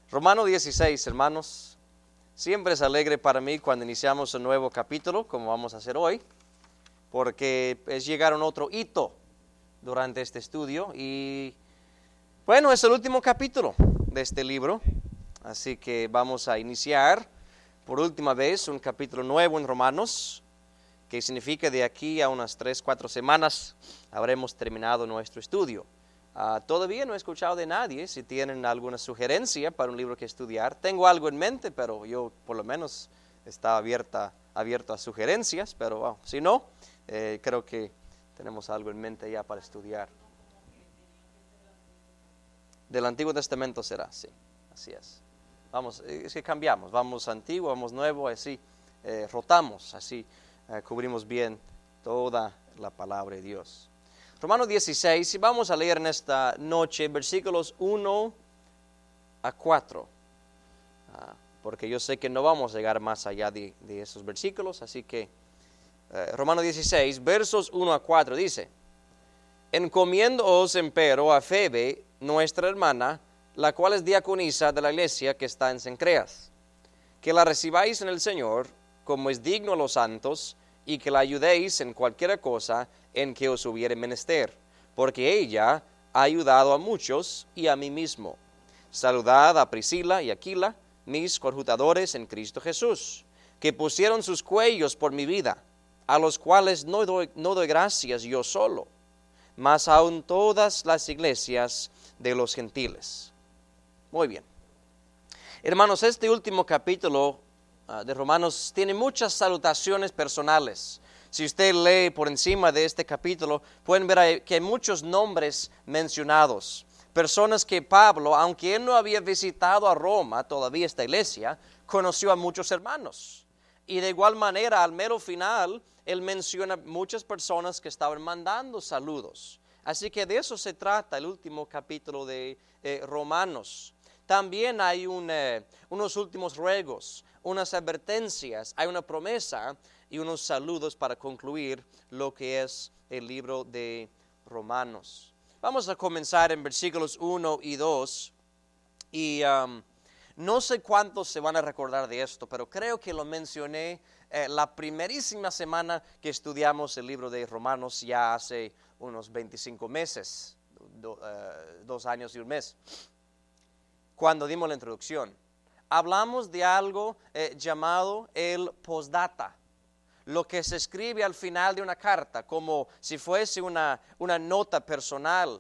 Romano 16, hermanos. Siempre es alegre para mí cuando iniciamos un nuevo capítulo, como vamos a hacer hoy, porque es llegar a un otro hito durante este estudio. Y bueno, es el último capítulo de este libro, así que vamos a iniciar por última vez un capítulo nuevo en Romanos, que significa de aquí a unas 3-4 semanas habremos terminado nuestro estudio. Todavía no he escuchado de nadie si tienen alguna sugerencia para un libro que estudiar. Tengo algo en mente, pero yo por lo menos está abierto a sugerencias, pero si no, creo que tenemos algo en mente ya para estudiar. Del Antiguo Testamento será, sí, así es. Vamos, es que cambiamos, vamos antiguo, vamos nuevo, así rotamos, así cubrimos bien toda la palabra de Dios. Romanos 16, y vamos a leer en esta noche versículos 1 a 4, porque yo sé que no vamos a llegar más allá de esos versículos, así que Romanos 16, versos 1 a 4 dice: Encomiéndoos empero a Febe, nuestra hermana, la cual es diaconisa de la iglesia que está en Cencreas, que la recibáis en el Señor, como es digno a los santos, y que la ayudéis en cualquier cosa en que os hubiere menester, porque ella ha ayudado a muchos y a mí mismo. Saludad a Priscila y Aquila, mis conjutadores en Cristo Jesús, que pusieron sus cuellos por mi vida, a los cuales no doy gracias yo solo, mas aun todas las iglesias de los gentiles. Muy bien. Hermanos, este último capítulo de Romanos tiene muchas salutaciones personales. Si usted lee por encima de este capítulo, pueden ver que hay muchos nombres mencionados. Personas que Pablo, aunque él no había visitado a Roma, todavía esta iglesia, conoció a muchos hermanos. Y de igual manera, al mero final, él menciona muchas personas que estaban mandando saludos. Así que de eso se trata el último capítulo de Romanos. También hay unos últimos ruegos, unas advertencias, hay una promesa y unos saludos para concluir lo que es el libro de Romanos. Vamos a comenzar en versículos 1 y 2 y no sé cuántos se van a recordar de esto, pero creo que lo mencioné la primerísima semana que estudiamos el libro de Romanos ya hace unos 25 meses, 2 años y un mes. Cuando dimos la introducción, hablamos de algo llamado el postdata, lo que se escribe al final de una carta, como si fuese una nota personal.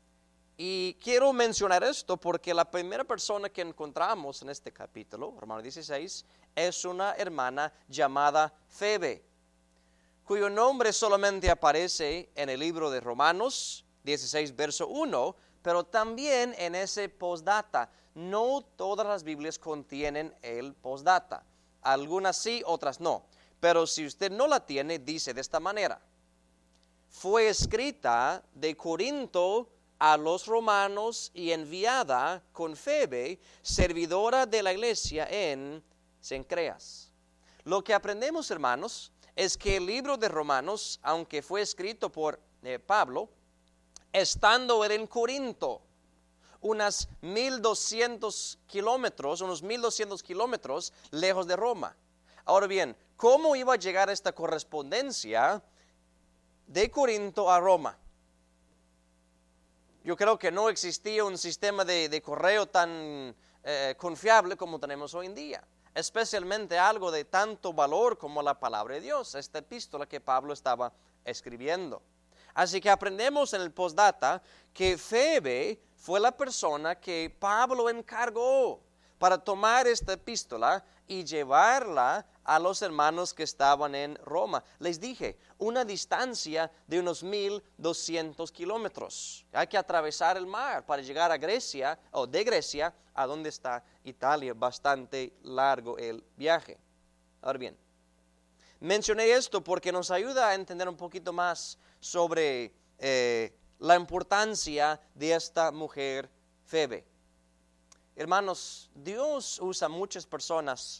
Y quiero mencionar esto porque la primera persona que encontramos en este capítulo, Romanos 16, es una hermana llamada Febe, cuyo nombre solamente aparece en el libro de Romanos 16, verso 1, pero también en ese postdata. No todas las Biblias contienen el postdata. Algunas sí, otras no. Pero si usted no la tiene, dice de esta manera: fue escrita de Corinto a los romanos y enviada con Febe, servidora de la iglesia en Cencreas. Lo que aprendemos, hermanos, es que el libro de Romanos, aunque fue escrito por Pablo, estando él en Corinto, unos 1,200 kilómetros lejos de Roma. Ahora bien, ¿cómo iba a llegar esta correspondencia de Corinto a Roma? Yo creo que no existía un sistema de correo tan confiable como tenemos hoy en día, especialmente algo de tanto valor como la palabra de Dios, esta epístola que Pablo estaba escribiendo. Así que aprendemos en el postdata que Febe fue la persona que Pablo encargó para tomar esta epístola y llevarla a los hermanos que estaban en Roma. Les dije, una distancia de unos 1,200 kilómetros. Hay que atravesar el mar para llegar a Grecia, o de Grecia a donde está Italia. Bastante largo el viaje. Ahora bien, mencioné esto porque nos ayuda a entender un poquito más sobre la importancia de esta mujer Febe. Hermanos, Dios usa muchas personas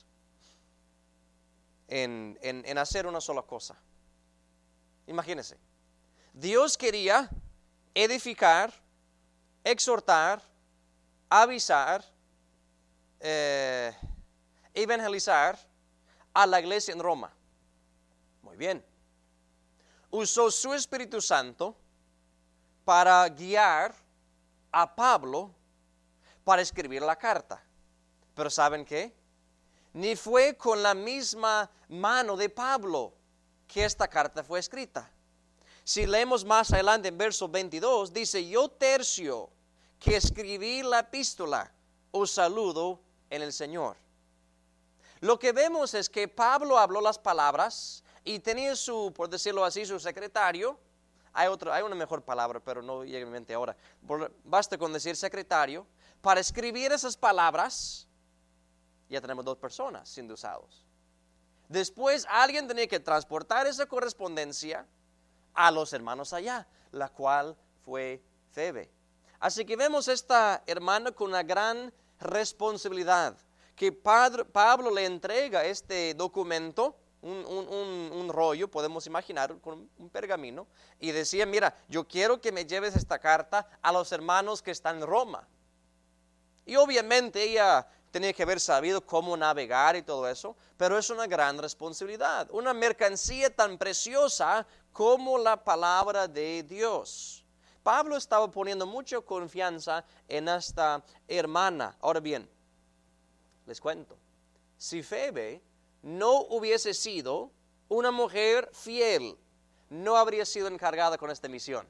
en hacer una sola cosa. Imagínense, Dios quería edificar, exhortar, avisar evangelizar a la iglesia en Roma. Muy bien. Usó su Espíritu Santo para guiar a Pablo para escribir la carta. Pero ¿saben qué? Ni fue con la misma mano de Pablo que esta carta fue escrita. Si leemos más adelante en verso 22, dice: yo, Tercio, que escribí la epístola, os saludo en el Señor. Lo que vemos es que Pablo habló las palabras y tenía su, por decirlo así, su secretario. Hay una mejor palabra, pero no llega a mi mente ahora. Basta con decir secretario. Para escribir esas palabras, ya tenemos 2 personas siendo usados. Después alguien tenía que transportar esa correspondencia a los hermanos allá, la cual fue Febe. Así que vemos esta hermana con una gran responsabilidad, que Pablo le entrega este documento, un rollo, podemos imaginar, con un pergamino, y decía: mira, yo quiero que me lleves esta carta a los hermanos que están en Roma. Y obviamente ella tenía que haber sabido cómo navegar y todo eso, pero es una gran responsabilidad, una mercancía tan preciosa como la palabra de Dios. Pablo estaba poniendo mucha confianza en esta hermana. Ahora bien, les cuento, si Febe no hubiese sido una mujer fiel, no habría sido encargada con esta misión.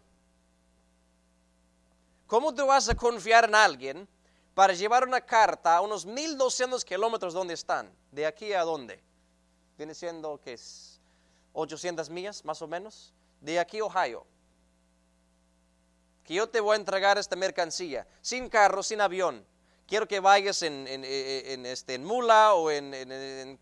¿Cómo tú vas a confiar en alguien para llevar una carta a unos 1200 kilómetros donde están? ¿De aquí a dónde? Viene siendo que es 800 millas más o menos. De aquí a Ohio. Que yo te voy a entregar esta mercancía, sin carro, sin avión. Quiero que vayas en mula o en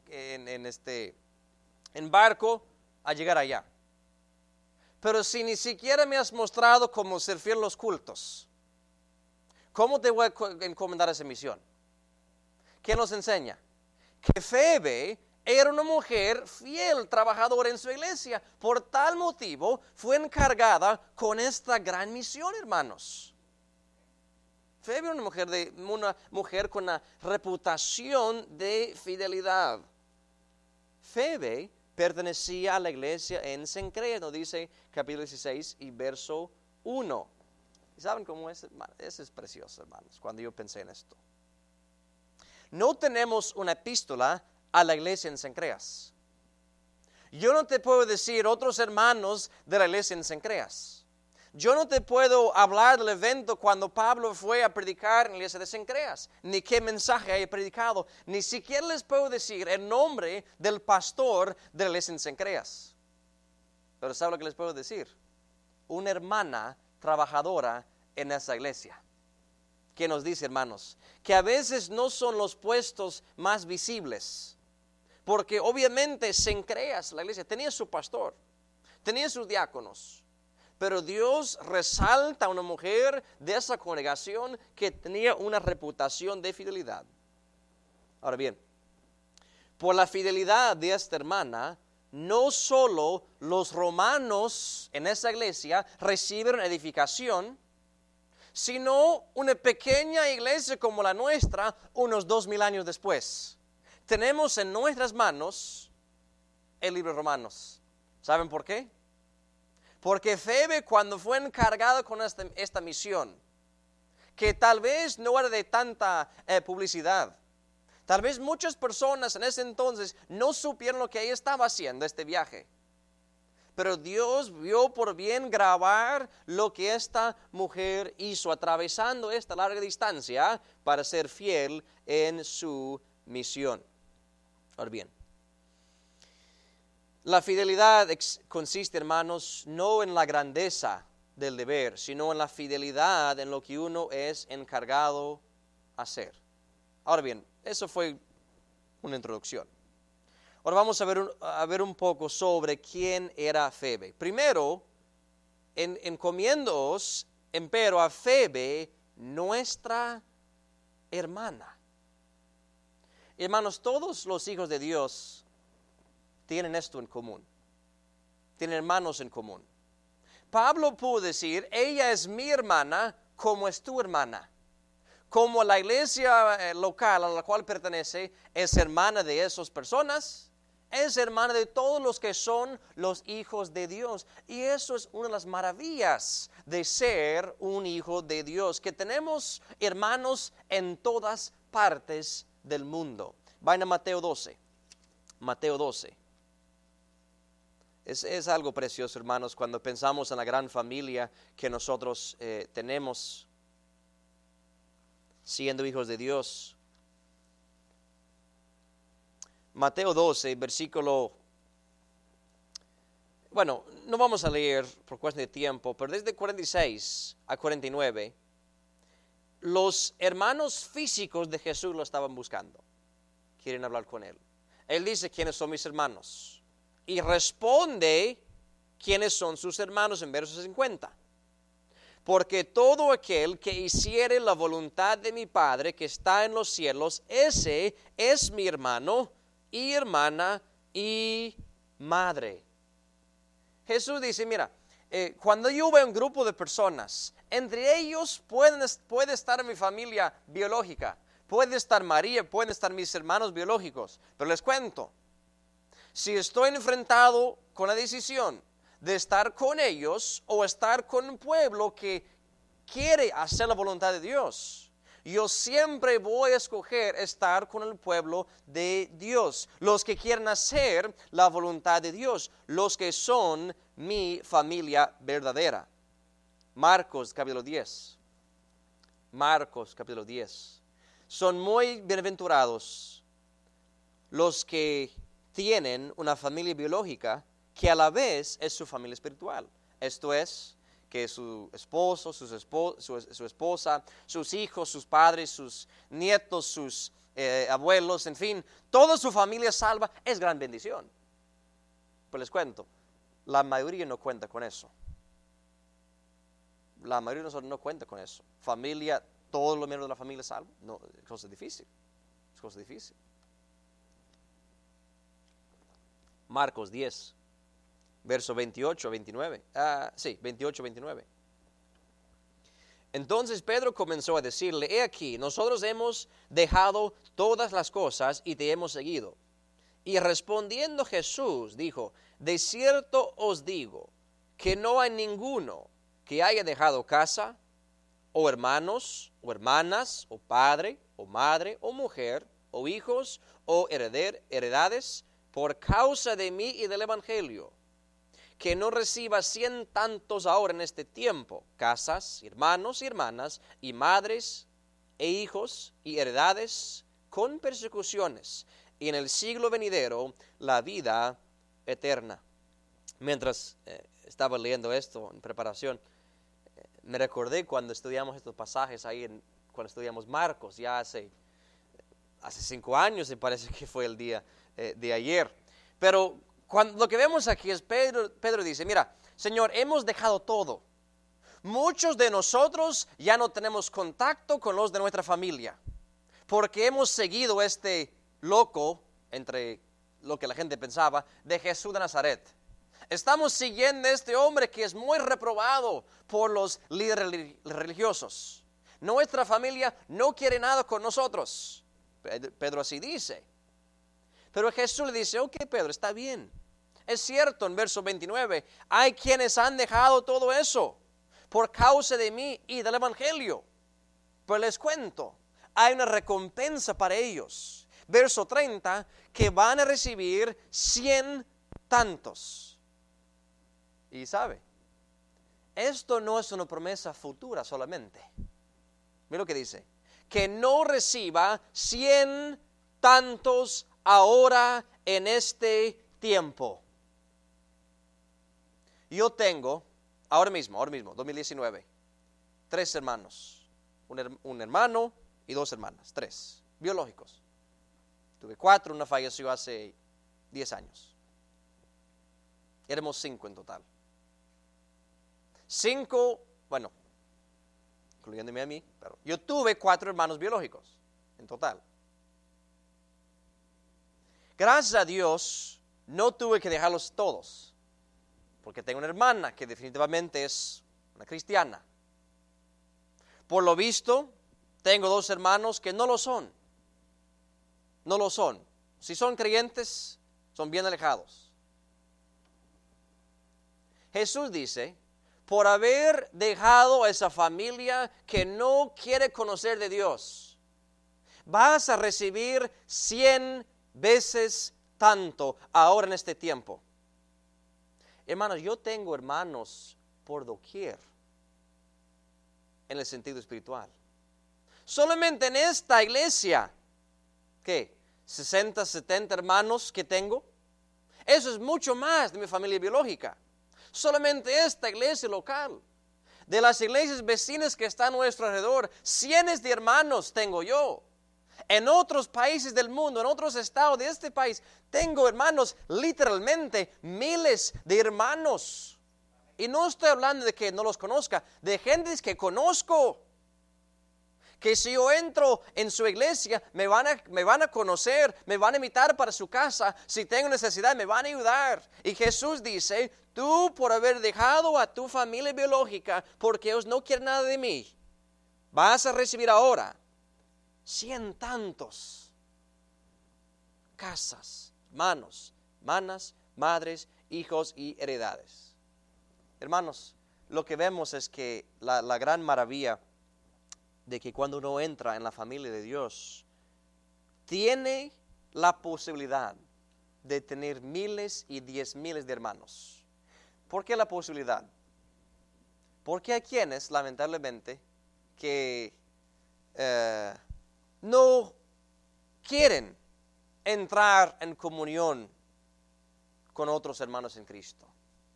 barco a llegar allá. Pero si ni siquiera me has mostrado cómo servir los cultos, ¿cómo te voy a encomendar esa misión? ¿Qué nos enseña? Que Febe era una mujer fiel, trabajadora en su iglesia. Por tal motivo fue encargada con esta gran misión, hermanos. Febe era una mujer con una reputación de fidelidad. Febe pertenecía a la iglesia en Cencrea, nos dice capítulo 16 y verso 1. ¿Y saben cómo es? Eso es precioso, hermanos, cuando yo pensé en esto. No tenemos una epístola a la iglesia en Cencreas. Yo no te puedo decir otros hermanos de la iglesia en Cencreas. Yo no te puedo hablar del evento cuando Pablo fue a predicar en la iglesia de Cencreas, ni qué mensaje haya predicado, ni siquiera les puedo decir el nombre del pastor de la iglesia en Cencreas. Pero ¿sabe lo que les puedo decir? Una hermana trabajadora en esa iglesia. ¿Qué nos dice, hermanos? Que a veces no son los puestos más visibles, porque obviamente Cencreas, la iglesia, tenía su pastor, tenía sus diáconos, pero Dios resalta a una mujer de esa congregación que tenía una reputación de fidelidad. Ahora bien, por la fidelidad de esta hermana, no solo los romanos en esa iglesia recibieron edificación, sino una pequeña iglesia como la nuestra unos 2000 años después. Tenemos en nuestras manos el libro de Romanos. ¿Saben por qué? Porque Febe, cuando fue encargada con esta misión, que tal vez no era de tanta publicidad, tal vez muchas personas en ese entonces no supieron lo que ella estaba haciendo este viaje. Pero Dios vio por bien grabar lo que esta mujer hizo, atravesando esta larga distancia para ser fiel en su misión. Ahora bien, la fidelidad consiste, hermanos, no en la grandeza del deber, sino en la fidelidad en lo que uno es encargado a hacer. Ahora bien, eso fue una introducción. Ahora vamos a ver un poco sobre quién era Febe. Primero, encomiéndoos, empero, a Febe, nuestra hermana. Hermanos, todos los hijos de Dios tienen esto en común. Tienen hermanos en común. Pablo pudo decir: ella es mi hermana como es tu hermana. como la iglesia local a la cual pertenece es hermana de esas personas, es hermana de todos los que son los hijos de Dios. Y eso es una de las maravillas de ser un hijo de Dios, que tenemos hermanos en todas partes del mundo. Vayan a Mateo 12. Mateo 12. Es algo precioso, hermanos, cuando pensamos en la gran familia que nosotros tenemos siendo hijos de Dios. Mateo 12, versículo, bueno, no vamos a leer por cuestión de tiempo, pero desde 46 a 49, los hermanos físicos de Jesús lo estaban buscando. Quieren hablar con él. Él dice, ¿quiénes son mis hermanos? Y responde, ¿quiénes son sus hermanos? En verso 50. Porque todo aquel que hiciere la voluntad de mi Padre que está en los cielos, ese es mi hermano y hermana y madre. Jesús dice, mira, cuando yo veo un grupo de personas, entre ellos puede estar mi familia biológica, puede estar María, pueden estar mis hermanos biológicos, pero les cuento, si estoy enfrentado con la decisión de estar con ellos o estar con un pueblo que quiere hacer la voluntad de Dios, yo siempre voy a escoger estar con el pueblo de Dios, los que quieren hacer la voluntad de Dios, los que son mi familia verdadera. Marcos capítulo 10. Marcos capítulo 10. Son muy bienaventurados los que tienen una familia biológica que a la vez es su familia espiritual. Esto es, que su esposo, su esposa, sus hijos, sus padres, sus nietos, sus abuelos, en fin, toda su familia salva, es gran bendición. Pues les cuento, la mayoría no cuenta con eso. La mayoría de nosotros no cuenta con eso. Familia, todos los miembros de la familia salva, no, es cosa difícil. Es cosa difícil. Marcos 10, verso 28 a 29. 28 a 29. Entonces Pedro comenzó a decirle, he aquí, nosotros hemos dejado todas las cosas y te hemos seguido. Y respondiendo Jesús dijo, de cierto os digo, que no hay ninguno que haya dejado casa, o hermanos, o hermanas, o padre, o madre, o mujer, o hijos, o heredades, por causa de mí y del evangelio, que no reciba 100 tantos ahora en este tiempo, casas, hermanos y hermanas, y madres, e hijos, y heredades, con persecuciones, y en el siglo venidero, la vida eterna. Mientras estaba leyendo esto en preparación, me recordé cuando estudiamos estos pasajes ahí, cuando estudiamos Marcos, ya hace 5 años, me parece que fue el día de ayer. Pero lo que vemos aquí es Pedro dice, mira, Señor, hemos dejado todo. Muchos de nosotros ya no tenemos contacto con los de nuestra familia, porque hemos seguido este loco, entre lo que la gente pensaba, de Jesús de Nazaret. Estamos siguiendo a este hombre que es muy reprobado por los líderes religiosos. Nuestra familia no quiere nada con nosotros. Pedro así dice. Pero Jesús le dice, ok Pedro, está bien. Es cierto, en verso 29, hay quienes han dejado todo eso por causa de mí y del evangelio. Pero les cuento, hay una recompensa para ellos. Verso 30, que van a recibir 100 tantos. Y sabe, esto no es una promesa futura solamente. Mira lo que dice, que no reciba 100 tantos ahora en este tiempo. Yo tengo, ahora mismo, 2019, 3 hermanos, un hermano y 2 hermanas, 3, biológicos. Tuve 4, una falleció hace 10 años. Éramos 5 en total. 5, bueno, incluyéndome a mí, pero yo tuve 4 hermanos biológicos en total. Gracias a Dios, no tuve que dejarlos todos, porque tengo una hermana que definitivamente es una cristiana. Por lo visto, Tengo 2 hermanos que no lo son. No lo son. Si son creyentes, son bien alejados. Jesús dice, por haber dejado a esa familia que no quiere conocer de Dios, vas a recibir 100 veces tanto ahora en este tiempo. Hermanos, yo tengo hermanos por doquier en el sentido espiritual. Solamente en esta iglesia, ¿qué? 60, 70 hermanos que tengo. Eso es mucho más de mi familia biológica. Solamente esta iglesia local. De las iglesias vecinas que están a nuestro alrededor, cientos de hermanos tengo yo. En otros países del mundo, en otros estados de este país, tengo hermanos, literalmente miles de hermanos. Y no estoy hablando de que no los conozca, de gentes que conozco. Que si yo entro en su iglesia, me van a conocer, me van a invitar para su casa. Si tengo necesidad, me van a ayudar. Y Jesús dice, tú por haber dejado a tu familia biológica, porque ellos no quieren nada de mí, vas a recibir ahora 100 tantos casas, hermanos, hermanas, madres, hijos y heredades. Hermanos, lo que vemos es que la gran maravilla de que cuando uno entra en la familia de Dios, tiene la posibilidad de tener miles y 10 miles de hermanos. ¿Por qué la posibilidad? Porque hay quienes, lamentablemente, que no quieren entrar en comunión con otros hermanos en Cristo.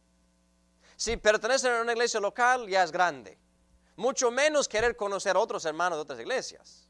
Si pertenecen a una iglesia local, ya es grande. Mucho menos querer conocer a otros hermanos de otras iglesias.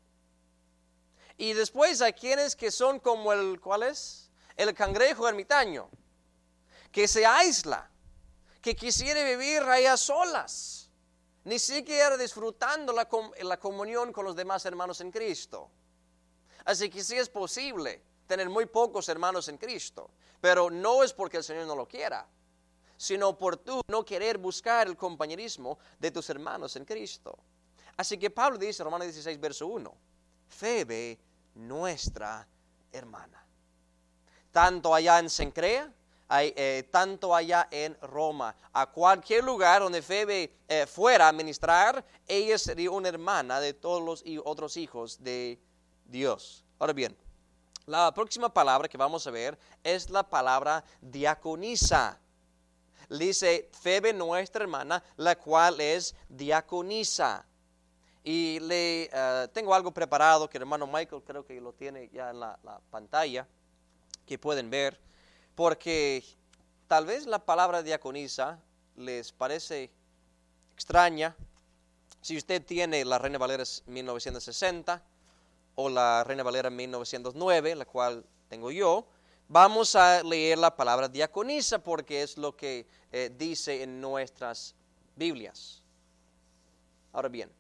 Y después hay quienes que son como ¿cuál es? El cangrejo ermitaño, que se aísla, que quisiera vivir ahí a solas, ni siquiera disfrutando la comunión con los demás hermanos en Cristo. Así que sí es posible tener muy pocos hermanos en Cristo, pero no es porque el Señor no lo quiera, sino por tú no querer buscar el compañerismo de tus hermanos en Cristo. Así que Pablo dice, Romanos 16, verso 1, Febe, nuestra hermana. Tanto allá en Cencrea, tanto allá en Roma, a cualquier lugar donde Febe fuera a ministrar, ella sería una hermana de todos los otros hijos de Dios. Ahora bien, la próxima palabra que vamos a ver es la palabra diaconisa. Dice Febe, nuestra hermana, la cual es diaconisa. Y tengo algo preparado que el hermano Michael creo que lo tiene ya en la pantalla, que pueden ver, porque tal vez la palabra diaconisa les parece extraña. Si usted tiene la Reina Valera 1960 o la Reina Valera 1909, la cual tengo yo, vamos a leer la palabra diaconisa porque es lo que dice en nuestras Biblias. Ahora bien,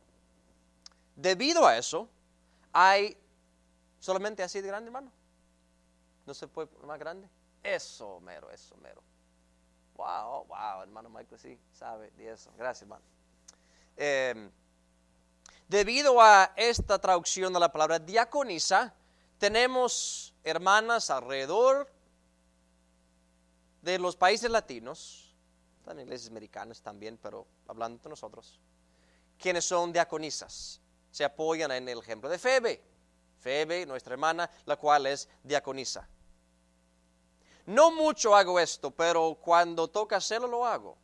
debido a eso, hay solamente así de grande, hermano. ¿No se puede más grande? Eso mero. Wow, hermano Michael sí sabe de eso. Gracias, hermano. Debido a esta traducción de la palabra diaconisa, tenemos hermanas alrededor de los países latinos, están iglesias americanas también, pero hablando de nosotros, quienes son diaconisas, se apoyan en el ejemplo de Febe, nuestra hermana, la cual es diaconisa. No mucho hago esto, pero cuando toca hacerlo, lo hago.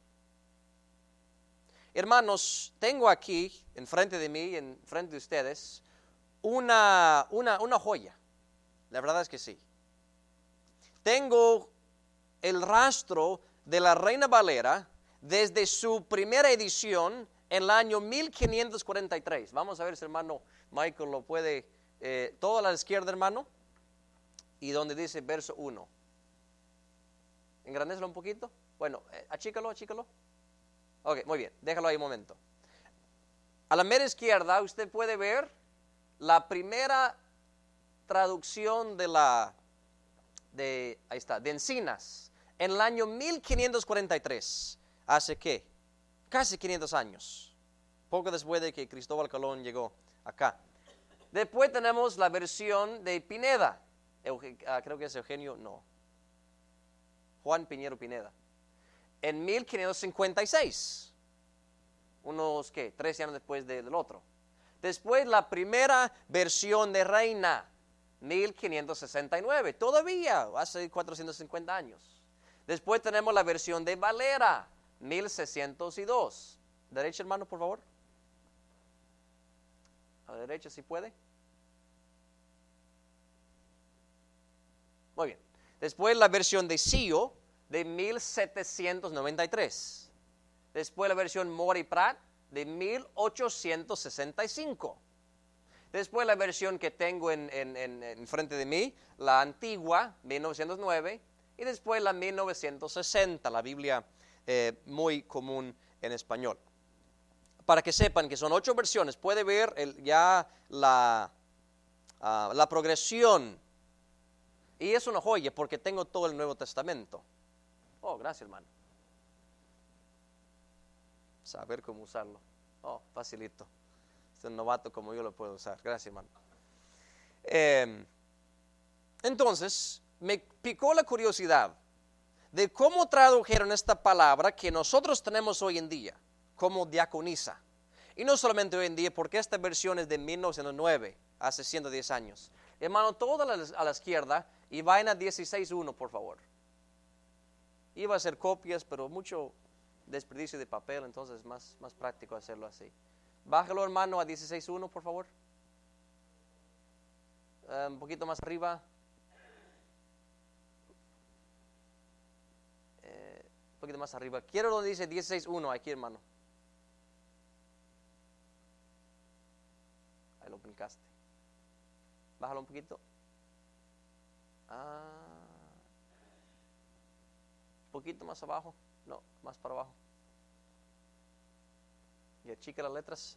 Hermanos, tengo aquí, enfrente de mí, enfrente de ustedes, una joya. La verdad es que sí. Tengo el rastro de la Reina Valera desde su primera edición en el año 1543. Vamos a ver si hermano Michael lo puede, todo a la izquierda, hermano, y donde dice verso 1. Engrandécelo un poquito. Bueno, achícalo. Ok, muy bien, déjalo ahí un momento. A la mera izquierda usted puede ver la primera traducción de Encinas, en el año 1543, hace ¿qué? Casi 500 años, poco después de que Cristóbal Colón llegó acá. Después tenemos la versión de Pineda. Creo que es Eugenio, no. Juan Piñero Pineda. En 1556. Unos, 13 años después del otro. Después la primera versión de Reina, 1569. Todavía, hace 450 años. Después tenemos la versión de Valera, 1602. Derecha, hermano, por favor. A la derecha, si puede. Muy bien. Después la versión de Sio, de 1793. Después la versión Mora y Prat, de 1865. Después la versión que tengo en frente de mí, la antigua, 1909. Y después la 1960, la Biblia muy común en español. Para que sepan que son 8 versiones, puede ver ya la progresión. Y es una joya porque tengo todo el Nuevo Testamento. Oh, gracias, hermano. Saber cómo usarlo. Oh, facilito. Es un novato como yo lo puedo usar. Gracias, hermano. Entonces, me picó la curiosidad de cómo tradujeron esta palabra que nosotros tenemos hoy en día, como diaconisa. Y no solamente hoy en día, porque esta versión es de 1909, hace 110 años. Hermano, todo a la izquierda y vayan a 16.1, por favor. Iba a hacer copias, pero mucho desperdicio de papel, entonces es más práctico hacerlo así. Bájalo, hermano, a 16.1, por favor. Un poquito más arriba. Un poquito más arriba. Quiero donde dice 16.1, aquí, hermano. Ahí lo brincaste. Bájalo un poquito. Un poquito más abajo. No, más para abajo. Y achica las letras.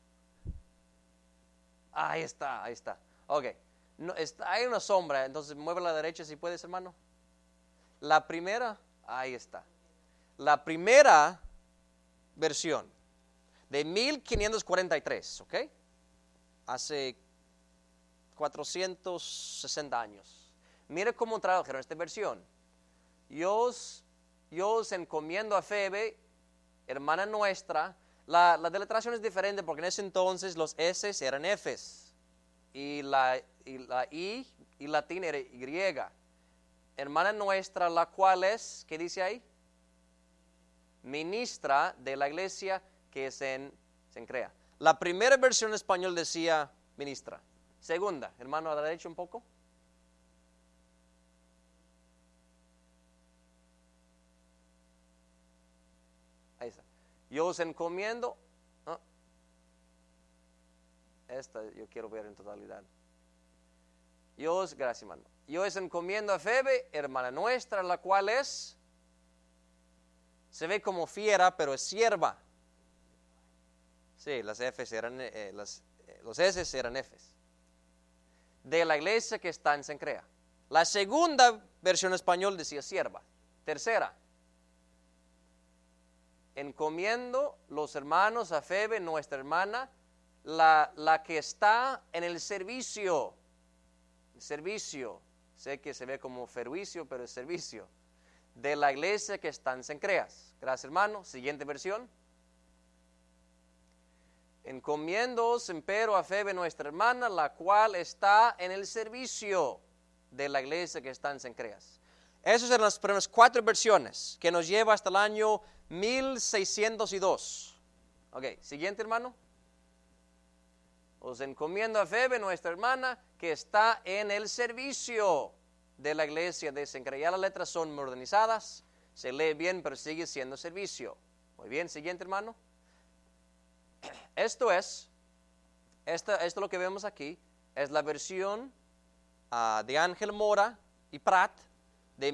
Ahí está. Ok. No, hay una sombra, entonces mueve a la derecha si puedes, hermano. La primera, ahí está. La primera versión de 1543, ¿ok? Hace 460 años. Mire cómo tradujeron esta versión. Yo os encomiendo a Febe, hermana nuestra. La deletración es diferente porque en ese entonces los S eran Fs y la I y latín era Y. Hermana nuestra, la cual es, ¿qué dice ahí? Ministra de la iglesia que se crea. La primera versión en español decía ministra. Segunda, hermano, a la derecha un poco. Ahí está. Yo os encomiendo. Esta yo quiero ver en totalidad. Gracias, hermano. Yo os encomiendo a Febe, hermana nuestra, la cual es, se ve como fiera, pero es sierva. Sí, las Fs eran, los S eran Fs. De la iglesia que está en Cencrea. La segunda versión español decía sierva. Tercera, encomiendo los hermanos a Febe, nuestra hermana, la que está en el servicio. Servicio, sé que se ve como fervicio, pero es servicio. De la iglesia que está en Cencreas. Gracias, hermano. Siguiente versión. Encomiendoos, empero, a Febe, nuestra hermana, la cual está en el servicio de la iglesia que está en Cencreas. Esas eran las primeras 4 versiones, que nos lleva hasta el año 1602. Ok, siguiente, hermano. Os encomiendo a Febe, nuestra hermana, que está en el servicio de la iglesia de Cencrea. Ya las letras son modernizadas, se lee bien, pero sigue siendo servicio. Muy bien, siguiente, hermano. Esto es lo que vemos aquí, es la versión de Ángel Mora y Prat de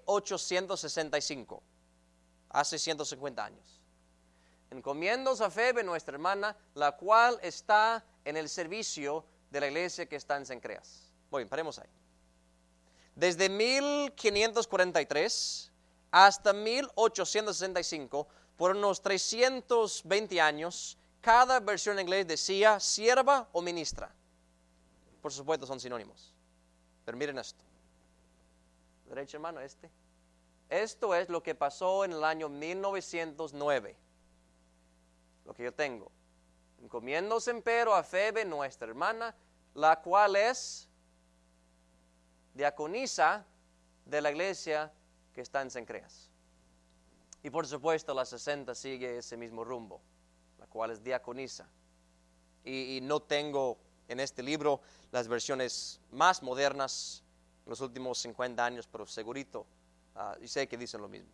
1865, hace 150 años. Encomiendos a Febe, nuestra hermana, la cual está en el servicio de la iglesia que está en Cencreas. Muy bien, paremos ahí. Desde 1543 hasta 1865, por unos 320 años, cada versión en inglés decía sierva o ministra. Por supuesto son sinónimos. Pero miren esto. Derecho hermano, Esto es lo que pasó en el año 1909. Lo que yo tengo. Encomiéndose empero a Febe, nuestra hermana, la cual es diaconisa de la iglesia que está en Cencreas. Y por supuesto la 60 sigue ese mismo rumbo, la cual es diaconisa. Y no tengo en este libro las versiones más modernas en los últimos 50 años, pero segurito, y sé que dicen lo mismo.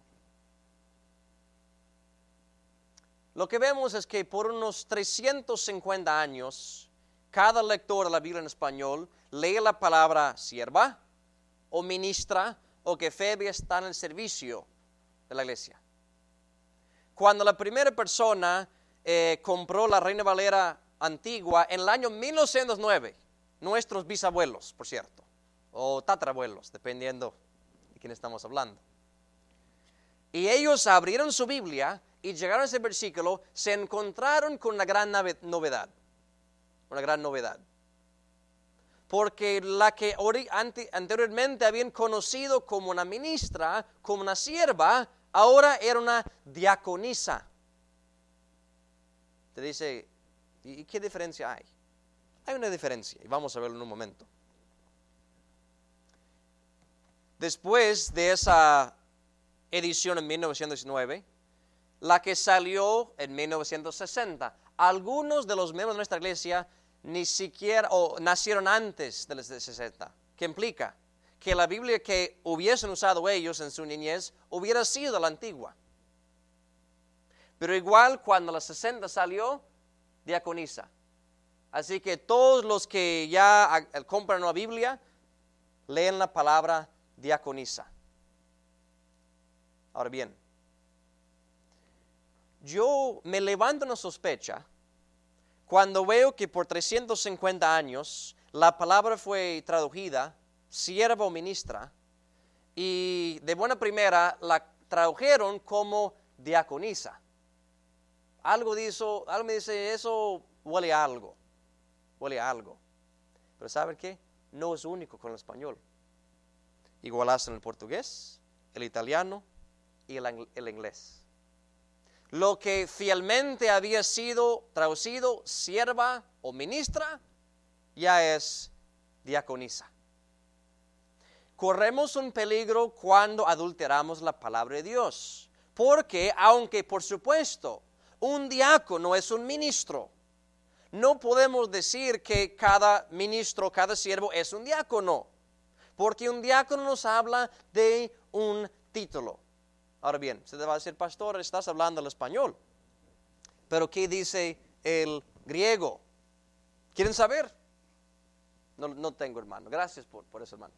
Lo que vemos es que por unos 350 años, cada lector de la Biblia en español lee la palabra sierva o ministra o que Febe está en el servicio de la iglesia. Cuando la primera persona compró la Reina Valera antigua en el año 1909, nuestros bisabuelos, por cierto, o tatarabuelos, dependiendo de quién estamos hablando. Y ellos abrieron su Biblia y llegaron a ese versículo, se encontraron con una gran novedad. Una gran novedad. Porque la que anteriormente habían conocido como una ministra, como una sierva, ahora era una diaconisa. Te dice, ¿y qué diferencia hay? Hay una diferencia, y vamos a verlo en un momento. Después de esa edición en 1919, la que salió en 1960, algunos de los miembros de nuestra iglesia ni siquiera nacieron antes de los 60, que implica que la Biblia que hubiesen usado ellos en su niñez hubiera sido la antigua. Pero igual cuando la 60 salió, diaconisa. Así que todos los que ya compran una Biblia, leen la palabra diaconisa. Ahora bien, yo me levanto una sospecha cuando veo que por 350 años la palabra fue traducida, sierva o ministra, y de buena primera la tradujeron como diaconisa. Algo me dice, eso huele a algo. Pero ¿saben qué? No es único con el español. Igual hacen el portugués, el italiano y el inglés. Lo que fielmente había sido traducido sierva o ministra, ya es diaconisa. Corremos un peligro cuando adulteramos la palabra de Dios, porque aunque por supuesto un diácono es un ministro, no podemos decir que cada ministro, cada siervo es un diácono, porque un diácono nos habla de un título. Ahora bien, se te va a decir, pastor, estás hablando el español, pero ¿qué dice el griego? ¿Quieren saber? No tengo, hermano. Gracias por eso, hermano.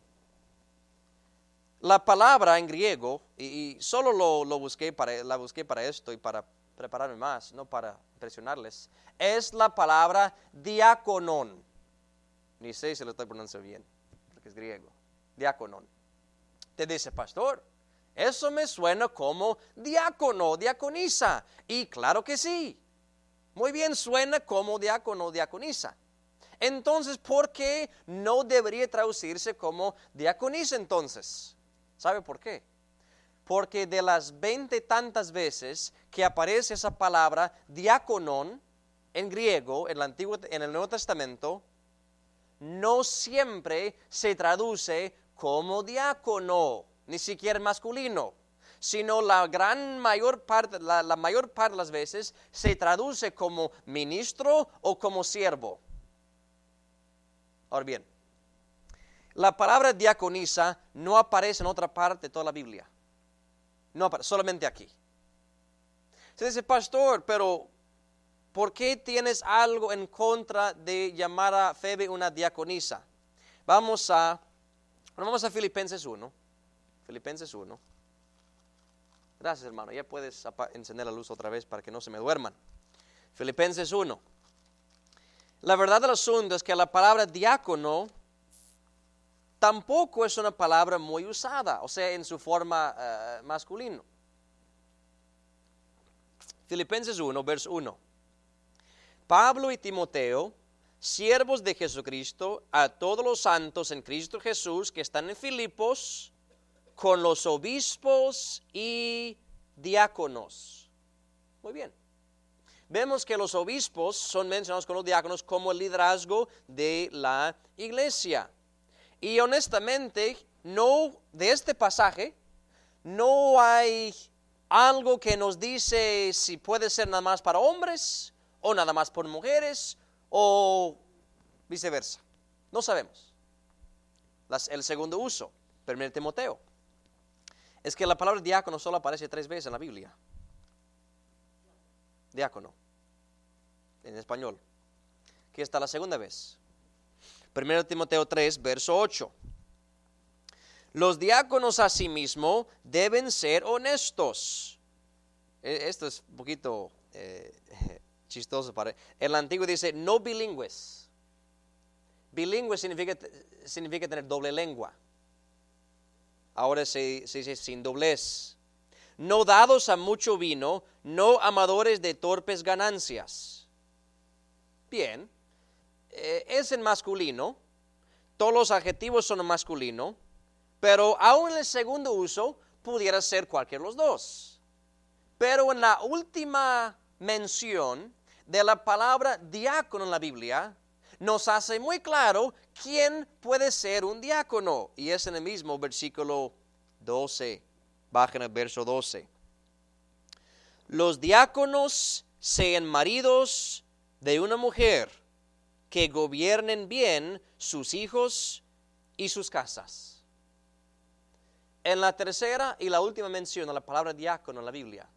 La palabra en griego, y solo la busqué para esto y para prepararme más, no para impresionarles, es la palabra diáconon. Ni sé si lo estoy pronunciando bien, porque es griego. Diáconon. Te dice, pastor, eso me suena como diácono, diaconisa. Y claro que sí. Muy bien, suena como diácono, diaconisa. Entonces, ¿por qué no debería traducirse como diaconisa entonces? ¿Sabe por qué? Porque de las 20 tantas veces que aparece esa palabra diáconon en griego, en el Nuevo Testamento, no siempre se traduce como diácono, ni siquiera masculino, sino la mayor parte de las veces se traduce como ministro o como siervo. Ahora bien, la palabra diaconisa no aparece en otra parte de toda la Biblia. No aparece, solamente aquí. Se dice, pastor, pero ¿por qué tienes algo en contra de llamar a Febe una diaconisa? Vamos a Filipenses 1. Filipenses 1. Gracias, hermano. Ya puedes encender la luz otra vez para que no se me duerman. Filipenses 1. La verdad del asunto es que la palabra diácono tampoco es una palabra muy usada, o sea, en su forma masculino. Filipenses 1, verso 1. Pablo y Timoteo, siervos de Jesucristo, a todos los santos en Cristo Jesús que están en Filipos, con los obispos y diáconos. Muy bien. Vemos que los obispos son mencionados con los diáconos como el liderazgo de la iglesia. Y honestamente, de este pasaje, no hay algo que nos dice si puede ser nada más para hombres o nada más por mujeres o viceversa. No sabemos. El segundo uso, 1 Timoteo, es que la palabra diácono solo aparece 3 veces en la Biblia. Diácono, en español. Aquí está la segunda vez. 1 Timoteo 3, verso 8. Los diáconos asimismo deben ser honestos. Esto es un poquito chistoso. El antiguo dice no bilingües. Bilingüe significa tener doble lengua. Ahora se dice sin doblez. No dados a mucho vino, no amadores de torpes ganancias. Bien, es en masculino. Todos los adjetivos son en masculino. Pero aún en el segundo uso pudiera ser cualquiera de los dos. Pero en la última mención de la palabra diácono en la Biblia, nos hace muy claro quién puede ser un diácono. Y es en el mismo versículo 12. Bajen al verso 12. Los diáconos sean maridos de una mujer que gobiernen bien sus hijos y sus casas. En la tercera y la última mención de la palabra diácono en la Biblia,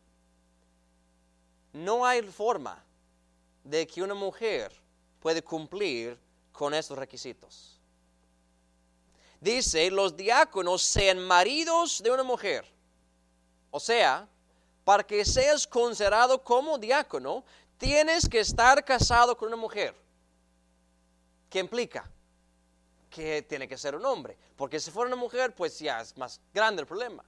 no hay forma de que una mujer puede cumplir con estos requisitos. Dice, los diáconos sean maridos de una mujer. O sea, para que seas considerado como diácono, tienes que estar casado con una mujer. ¿Qué implica? Que tiene que ser un hombre, porque si fuera una mujer, pues ya es más grande el problema.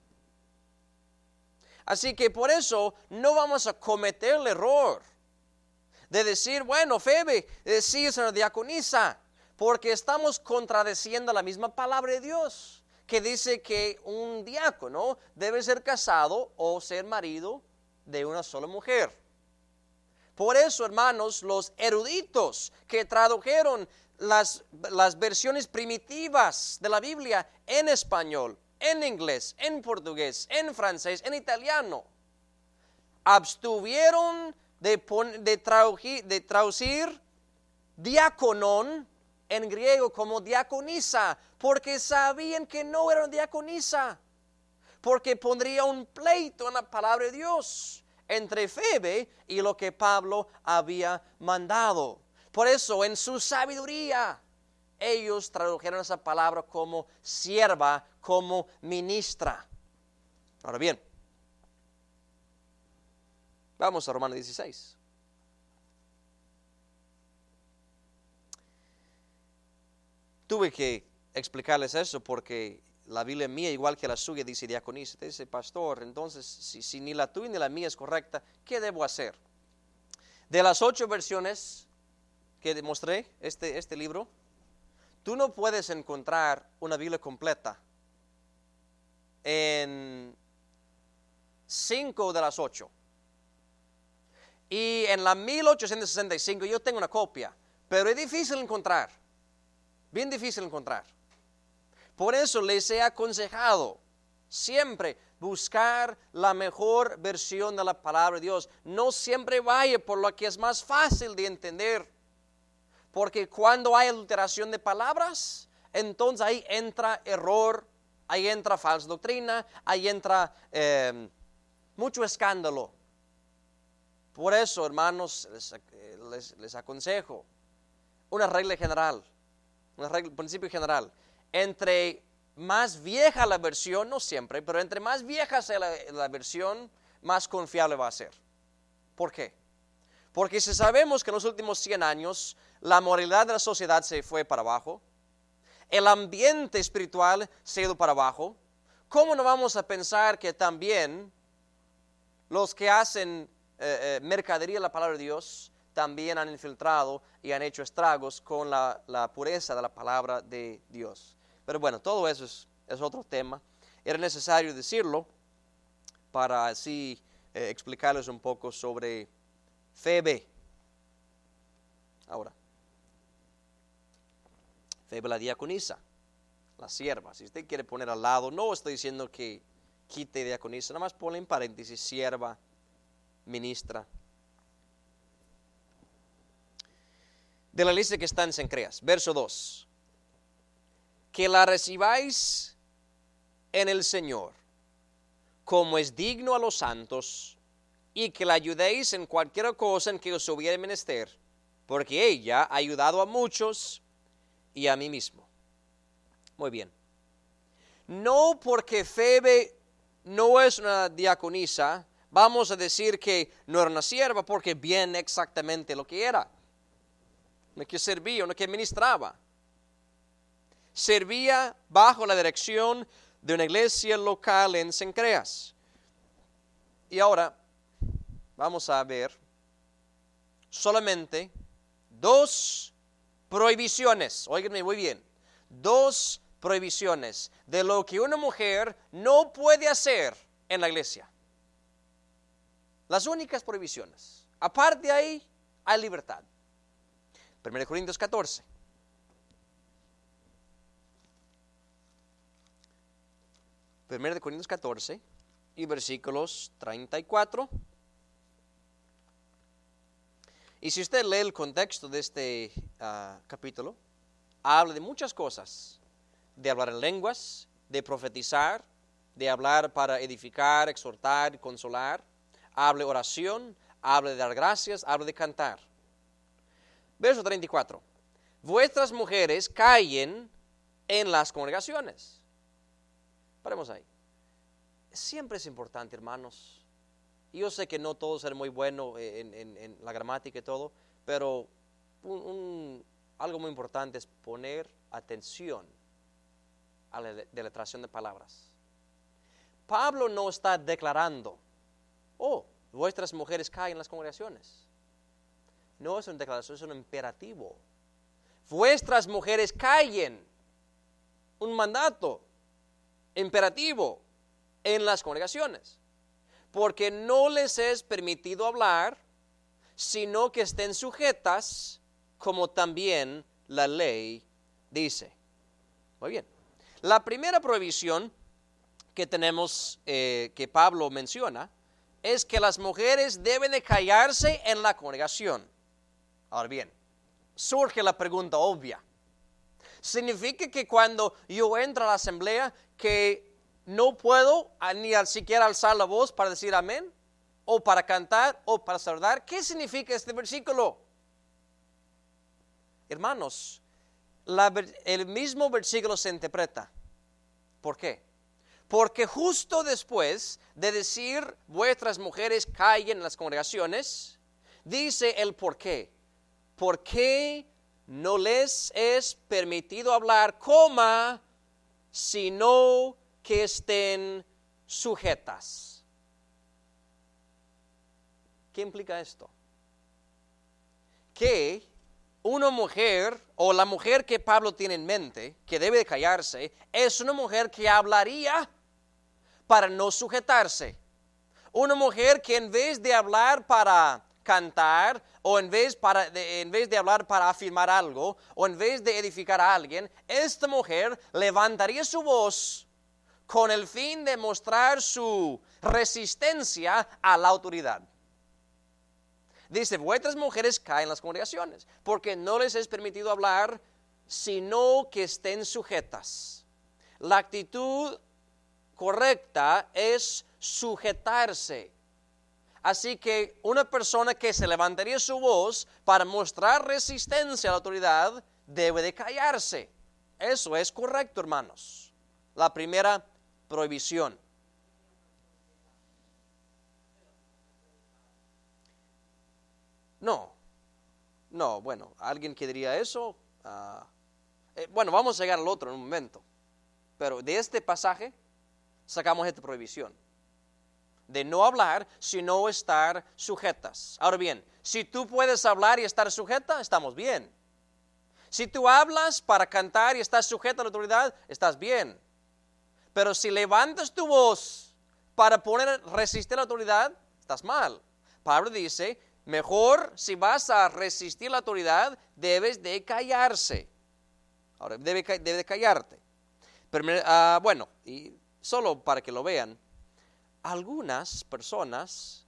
Así que por eso no vamos a cometer el error de decir, bueno, Febe, sí es una diaconisa, porque estamos contradeciendo la misma palabra de Dios, que dice que un diácono debe ser casado o ser marido de una sola mujer. Por eso, hermanos, los eruditos que tradujeron las versiones primitivas de la Biblia en español, en inglés, en portugués, en francés, en italiano, abstuvieron de traducir diaconon en griego como diaconisa, porque sabían que no era diaconisa, porque pondría un pleito en la palabra de Dios entre Febe y lo que Pablo había mandado. Por eso, en su sabiduría, ellos tradujeron esa palabra como sierva, como ministra. Ahora bien, vamos a Romanos 16. Tuve que explicarles eso porque la Biblia mía, igual que la suya, dice diaconisa. Dice, pastor, entonces, si ni la tuya ni la mía es correcta, ¿qué debo hacer? De las 8 versiones que demostré, este libro, tú no puedes encontrar una Biblia completa en 5 de las 8. Y en la 1865 yo tengo una copia, pero es difícil encontrar, bien difícil encontrar. Por eso les he aconsejado siempre buscar la mejor versión de la palabra de Dios. No siempre vaya por lo que es más fácil de entender. Porque cuando hay adulteración de palabras, entonces ahí entra error, ahí entra falsa doctrina, ahí entra mucho escándalo. Por eso, hermanos, les aconsejo una regla general, un principio general. Entre más vieja la versión, no siempre, pero entre más vieja sea la versión, más confiable va a ser. ¿Por qué? Porque si sabemos que en los últimos 100 años la moralidad de la sociedad se fue para abajo, el ambiente espiritual se ha ido para abajo, ¿cómo no vamos a pensar que también los que hacen mercadería de la palabra de Dios también han infiltrado y han hecho estragos con la pureza de la palabra de Dios. Pero bueno, todo eso es otro tema. Era necesario decirlo para así explicarles un poco sobre Febe. Ahora, Febe la diaconisa, la sierva. Si usted quiere poner al lado, no estoy diciendo que quite diaconisa, nada más ponle en paréntesis sierva, ministra. De la lista que está en Cencreas, verso 2. Que la recibáis en el Señor, como es digno a los santos, y que la ayudéis en cualquier cosa en que os hubiere menester, porque ella ha ayudado a muchos y a mí mismo. Muy bien. No porque Febe no es una diaconisa, vamos a decir que no era una sierva, porque bien exactamente lo que era. Una que servía, una que ministraba. Servía bajo la dirección de una iglesia local en Cencreas. Y ahora vamos a ver solamente 2 prohibiciones. Óiganme muy bien. 2 prohibiciones de lo que una mujer no puede hacer en la iglesia. Las únicas prohibiciones. Aparte de ahí, hay libertad. 1 Corintios 14. 1 Corintios 14 y versículos 34. Y si usted lee el contexto de este capítulo, habla de muchas cosas. De hablar en lenguas, de profetizar, de hablar para edificar, exhortar, consolar. Habla de oración, habla de dar gracias, habla de cantar. Verso 34. Vuestras mujeres callen en las congregaciones. Paremos ahí. Siempre es importante, hermanos. Yo sé que no todos son muy buenos en la gramática y todo, pero algo muy importante es poner atención a la deletración de palabras. Pablo no está declarando, vuestras mujeres caen en las congregaciones. No es una declaración, es un imperativo. Vuestras mujeres callen. Un mandato imperativo en las congregaciones. Porque no les es permitido hablar, sino que estén sujetas, como también la ley dice. Muy bien. La primera prohibición que tenemos, que Pablo menciona, es que las mujeres deben de callarse en la congregación. Ahora bien, surge la pregunta obvia. ¿Significa que cuando yo entro a la asamblea que no puedo ni siquiera alzar la voz para decir amén? ¿O para cantar? ¿O para saludar? ¿Qué significa este versículo? Hermanos, el mismo versículo se interpreta. ¿Por qué? Porque justo después de decir vuestras mujeres callen en las congregaciones, dice el por qué. ¿Por qué no les es permitido hablar, sino que estén sujetas? ¿Qué implica esto? Que una mujer, o la mujer que Pablo tiene en mente, que debe de callarse, es una mujer que hablaría para no sujetarse. Una mujer que en vez de hablar para cantar, o en vez de hablar para afirmar algo, o en vez de edificar a alguien, esta mujer levantaría su voz con el fin de mostrar su resistencia a la autoridad. Dice, vuestras mujeres caen en las congregaciones, porque no les es permitido hablar, sino que estén sujetas. La actitud correcta es sujetarse. Así que una persona que se levantaría su voz para mostrar resistencia a la autoridad debe de callarse. Eso es correcto, hermanos. La primera prohibición. No, bueno, alguien que diría eso. Bueno, vamos a llegar al otro en un momento. Pero de este pasaje sacamos esta prohibición. de no hablar, sino estar sujetas. Ahora bien, si tú puedes hablar y estar sujeta, estamos bien. Si tú hablas para cantar y estás sujeta a la autoridad, estás bien. Pero si levantas tu voz para resistir a la autoridad, estás mal. Pablo dice, mejor si vas a resistir la autoridad, debes de callarse. Ahora, debe de callarte. Pero, bueno, y solo para que lo vean, algunas personas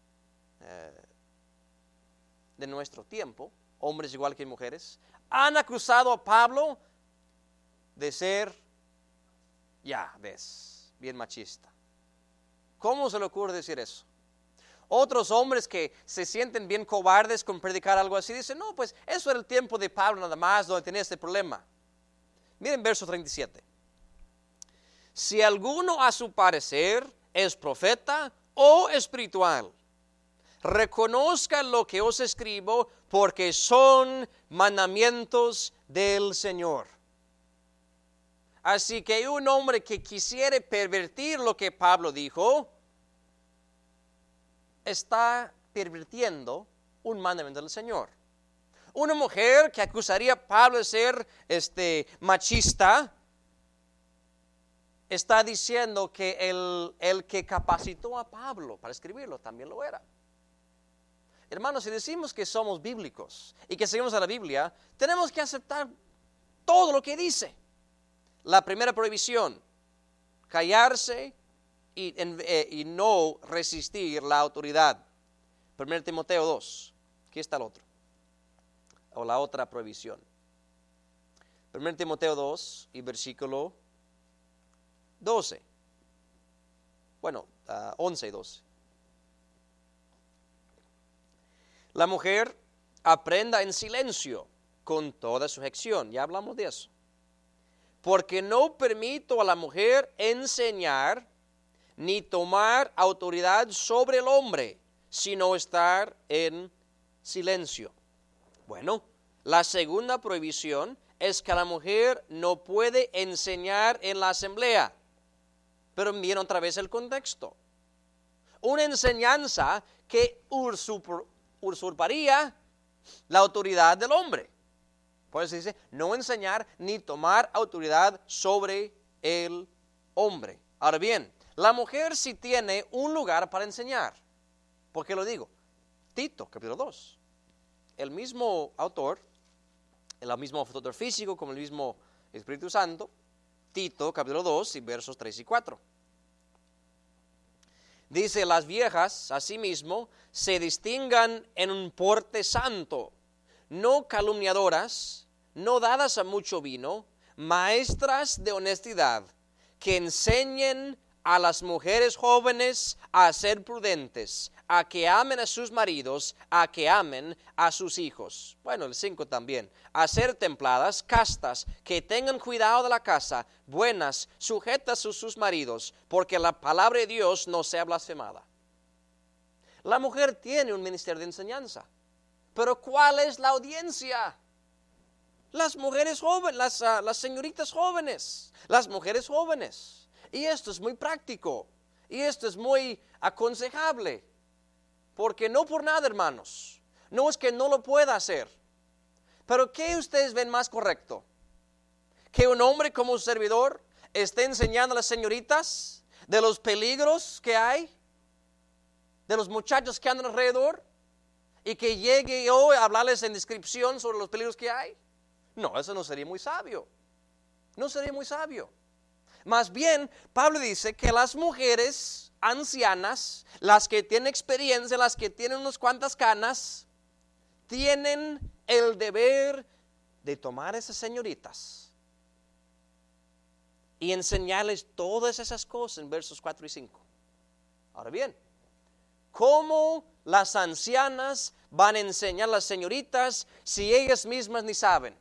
de nuestro tiempo, hombres igual que mujeres, han acusado a Pablo de ser, ya ves, bien machista. ¿Cómo se le ocurre decir eso? Otros hombres que se sienten bien cobardes con predicar algo así, dicen, no, pues eso era el tiempo de Pablo nada más, donde tenía este problema. Miren verso 37. Si alguno a su parecer es profeta o espiritual, reconozca lo que os escribo, porque son mandamientos del Señor. Así que un hombre que quisiere pervertir lo que Pablo dijo, está pervirtiendo un mandamiento del Señor. Una mujer que acusaría a Pablo de ser machista, está diciendo que el que capacitó a Pablo para escribirlo también lo era. Hermanos, si decimos que somos bíblicos y que seguimos a la Biblia, tenemos que aceptar todo lo que dice. La primera prohibición, callarse y no resistir la autoridad. 1 Timoteo 2, aquí está el otro, o la otra prohibición. 1 Timoteo 2 y versículo 12. Bueno, 11 y 12. La mujer aprenda en silencio con toda sujeción. Ya hablamos de eso. Porque no permito a la mujer enseñar ni tomar autoridad sobre el hombre, sino estar en silencio. Bueno, la segunda prohibición es que la mujer no puede enseñar en la asamblea. Pero miren otra vez el contexto. Una enseñanza que usurparía la autoridad del hombre. Por eso dice, no enseñar ni tomar autoridad sobre el hombre. Ahora bien, la mujer sí tiene un lugar para enseñar. ¿Por qué lo digo? Tito, capítulo 2. El mismo autor, el mismo autor físico como el mismo Espíritu Santo, Tito, capítulo 2, y versos 3 y 4. Dice, las viejas, asimismo, se distingan en un porte santo, no calumniadoras, no dadas a mucho vino, maestras de honestidad, que enseñen a las mujeres jóvenes a ser prudentes, a que amen a sus maridos, a que amen a sus hijos. Bueno, el 5 también. A ser templadas, castas, que tengan cuidado de la casa, buenas, sujetas a sus maridos, porque la palabra de Dios no sea blasfemada. La mujer tiene un ministerio de enseñanza, pero ¿cuál es la audiencia? Las mujeres jóvenes, las señoritas jóvenes, las mujeres jóvenes. Y esto es muy práctico, y esto es muy aconsejable, porque no por nada, hermanos, no es que no lo pueda hacer, pero ¿qué ustedes ven más correcto? ¿Que un hombre como un servidor esté enseñando a las señoritas de los peligros que hay, de los muchachos que andan alrededor, y que llegue yo a hablarles en descripción sobre los peligros que hay? No, eso no sería muy sabio, no sería muy sabio. Más bien, Pablo dice que las mujeres ancianas, las que tienen experiencia, las que tienen unas cuantas canas, tienen el deber de tomar a esas señoritas y enseñarles todas esas cosas en versos 4 y 5. Ahora bien, ¿cómo las ancianas van a enseñar a las señoritas si ellas mismas ni saben?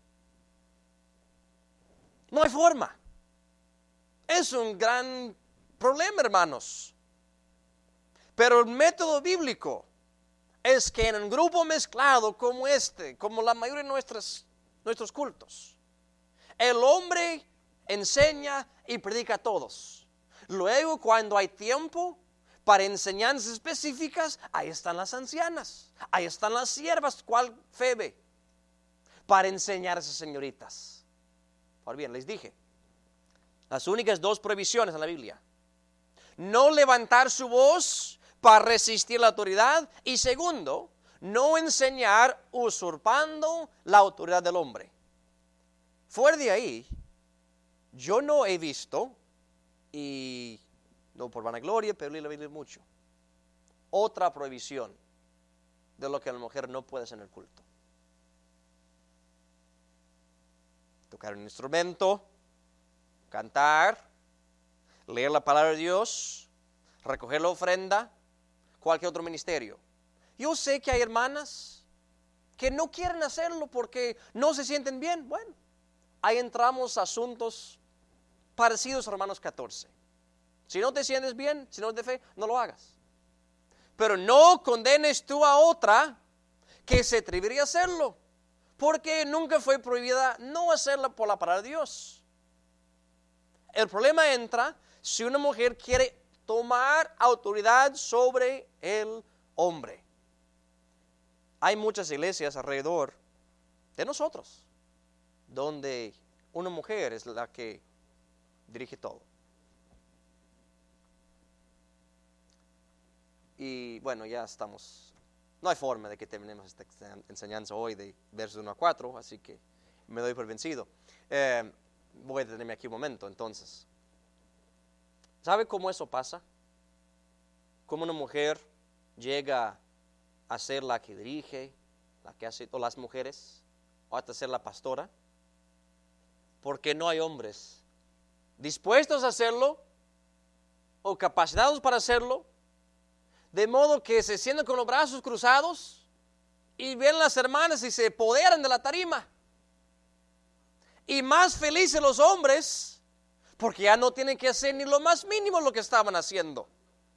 No hay forma. Es un gran problema, hermanos. Pero el método bíblico es que en un grupo mezclado como como la mayoría de nuestros cultos, el hombre enseña y predica a todos. Luego, cuando hay tiempo para enseñanzas específicas, ahí están las ancianas, ahí están las siervas, ¿cuál Febe? Para enseñar a esas señoritas. Ahora bien, les dije, las únicas dos prohibiciones en la Biblia: no levantar su voz para resistir la autoridad, y segundo, no enseñar usurpando la autoridad del hombre. Fuera de ahí, yo no he visto, y no por vanagloria, pero le he mucho, otra prohibición de lo que la mujer no puede hacer en el culto. Tocar un instrumento, cantar, leer la palabra de Dios, recoger la ofrenda, cualquier otro ministerio. Yo sé que hay hermanas que no quieren hacerlo porque no se sienten bien. Bueno, ahí entramos a asuntos parecidos a Romanos 14. Si no te sientes bien, si no es de fe, no lo hagas. Pero no condenes tú a otra que se atrevería a hacerlo, porque nunca fue prohibida no hacerla por la palabra de Dios. El problema entra si una mujer quiere tomar autoridad sobre el hombre. Hay muchas iglesias alrededor de nosotros donde una mujer es la que dirige todo. Y bueno, ya estamos, no hay forma de que terminemos esta enseñanza hoy de versos 1 a 4, así que me doy por vencido. Voy a detenerme aquí un momento entonces. ¿Sabe cómo eso pasa? Cómo una mujer llega a ser la que dirige, la que hace todas las mujeres, o hasta ser la pastora. Porque no hay hombres dispuestos a hacerlo o capacitados para hacerlo, de modo que se sientan con los brazos cruzados y ven las hermanas y se apoderan de la tarima. Y más felices los hombres, porque ya no tienen que hacer ni lo más mínimo lo que estaban haciendo.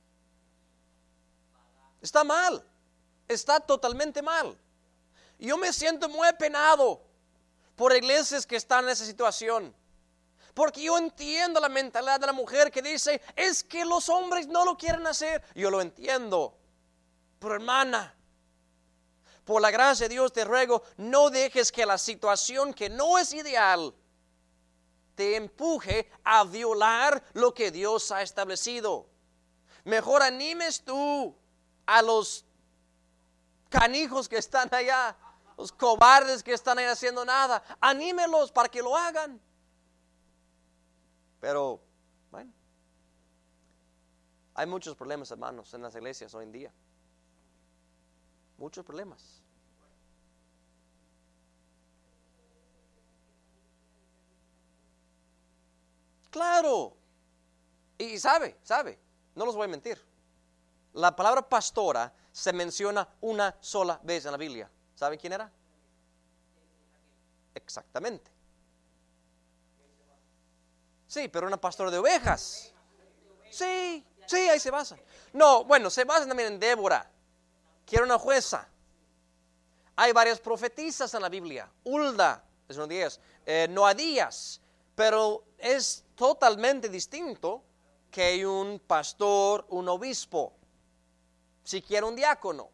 Está mal, está totalmente mal. Yo me siento muy apenado por iglesias que están en esa situación, porque yo entiendo la mentalidad de la mujer que dice, es que los hombres no lo quieren hacer. Yo lo entiendo, pero hermana, por la gracia de Dios te ruego, no dejes que la situación que no es ideal te empuje a violar lo que Dios ha establecido. Mejor animes tú a los canijos que están allá, los cobardes que están ahí haciendo nada. Anímelos para que lo hagan. Pero, bueno, hay muchos problemas, hermanos, en las iglesias hoy en día. Muchos problemas. Claro. Y sabe, no los voy a mentir. La palabra pastora se menciona una sola vez en la Biblia. ¿Saben quién era? Exactamente. Sí, pero una pastora de ovejas. Sí, ahí se basa. No, bueno, se basa también en Débora, que era una jueza. Hay varias profetisas en la Biblia. Hulda es uno de ellas. Noadías. Pero es totalmente distinto que hay un pastor, un obispo, siquiera un diácono.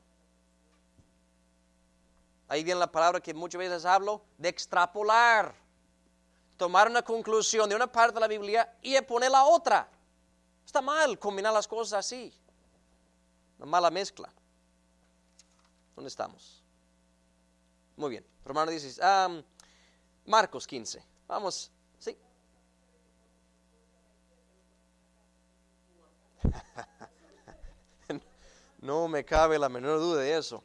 Ahí viene la palabra que muchas veces hablo de extrapolar. Tomar una conclusión de una parte de la Biblia y ponerla a otra. Está mal combinar las cosas así. Una mala mezcla. ¿Dónde estamos? Muy bien. Romanos 16. Marcos 15. Vamos. ¿Sí? No me cabe la menor duda de eso.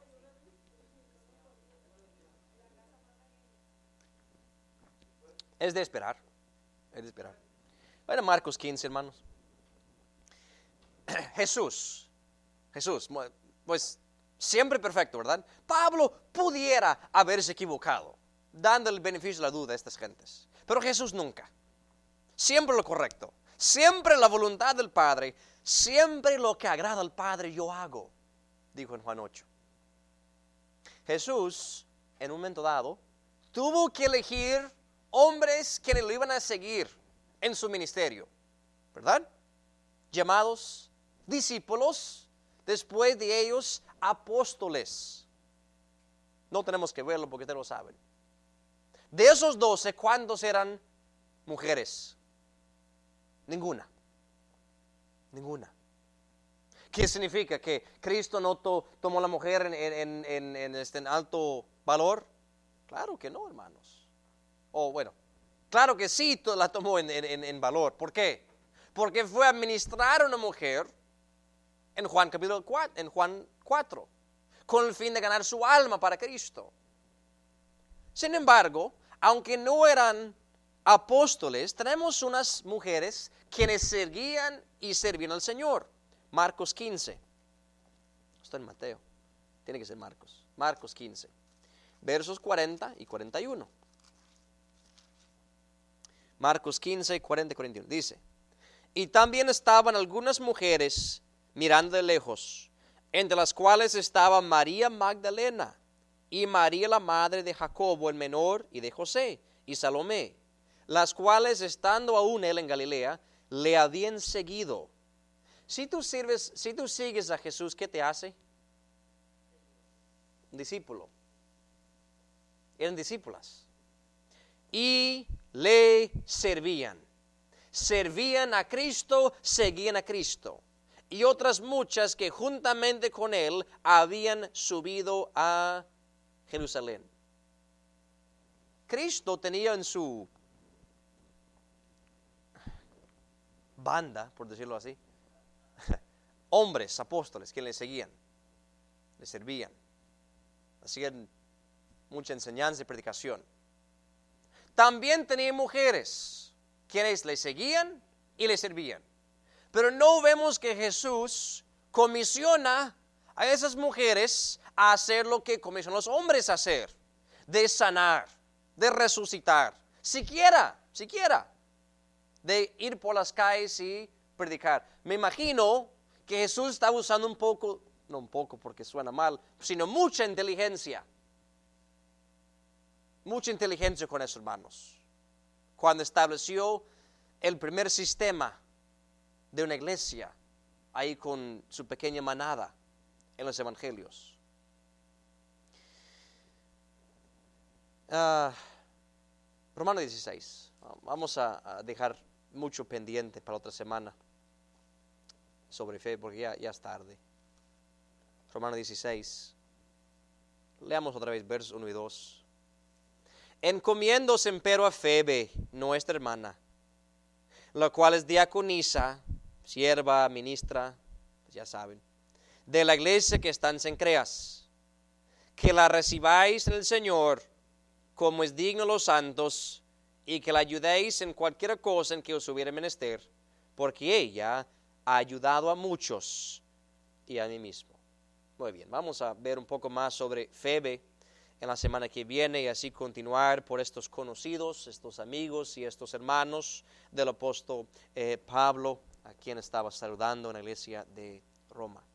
Es de esperar. Bueno, Marcos 15, hermanos. Jesús, pues siempre perfecto, ¿verdad? Pablo pudiera haberse equivocado, dando el beneficio de la duda a estas gentes. Pero Jesús nunca. Siempre lo correcto. Siempre la voluntad del Padre. Siempre lo que agrada al Padre yo hago, dijo en Juan 8. Jesús, en un momento dado, tuvo que elegir hombres que lo iban a seguir en su ministerio, ¿verdad? Llamados discípulos, después de ellos apóstoles. No tenemos que verlo porque ustedes lo saben. De esos 12, ¿cuántos eran mujeres? Ninguna. ¿Qué significa? ¿Que Cristo no tomó a la mujer en alto valor? Claro que no, hermanos. Claro que sí la tomó en valor. ¿Por qué? Porque fue a ministrar a una mujer en Juan capítulo 4, en Juan 4, con el fin de ganar su alma para Cristo. Sin embargo, aunque no eran apóstoles, tenemos unas mujeres quienes seguían y servían al Señor. Marcos 15. Está en Mateo. Tiene que ser Marcos. Marcos 15. Versos 40 y 41. Marcos 15, 40 y 41. Dice: y también estaban algunas mujeres mirando de lejos, entre las cuales estaba María Magdalena, y María la madre de Jacobo el menor, y de José, y Salomé, las cuales estando aún él en Galilea, le habían seguido. Si tú sigues a Jesús, ¿qué te hace? Un discípulo. Eran discípulas. Y le servían. Servían a Cristo, seguían a Cristo. Y otras muchas que juntamente con él habían subido a Jerusalén. Cristo tenía en su banda, por decirlo así, hombres, apóstoles que le seguían, le servían, hacían mucha enseñanza y predicación. También tenía mujeres quienes le seguían y le servían. Pero no vemos que Jesús comisiona a esas mujeres a hacer lo que comisionan los hombres a hacer, de sanar, de resucitar, siquiera, de ir por las calles y predicar. Me imagino que Jesús está usando no un poco porque suena mal, sino mucha inteligencia con esos hermanos, cuando estableció el primer sistema de una iglesia, ahí con su pequeña manada en los evangelios. Romanos 16. Vamos a dejar mucho pendiente para otra semana sobre fe, porque ya es tarde. Romanos 16. Leamos otra vez versos 1 y 2. Encomiéndose empero a Febe, nuestra hermana, la cual es diaconisa, sierva, ministra, pues ya saben, de la iglesia que está en Cencreas, que la recibáis en el Señor como es digno los santos, y que la ayudéis en cualquier cosa en que os hubiere menester, porque ella ha ayudado a muchos y a mí mismo. Muy bien, vamos a ver un poco más sobre Febe en la semana que viene y así continuar por estos conocidos, estos amigos y estos hermanos del apóstol Pablo, a quien estaba saludando en la iglesia de Roma.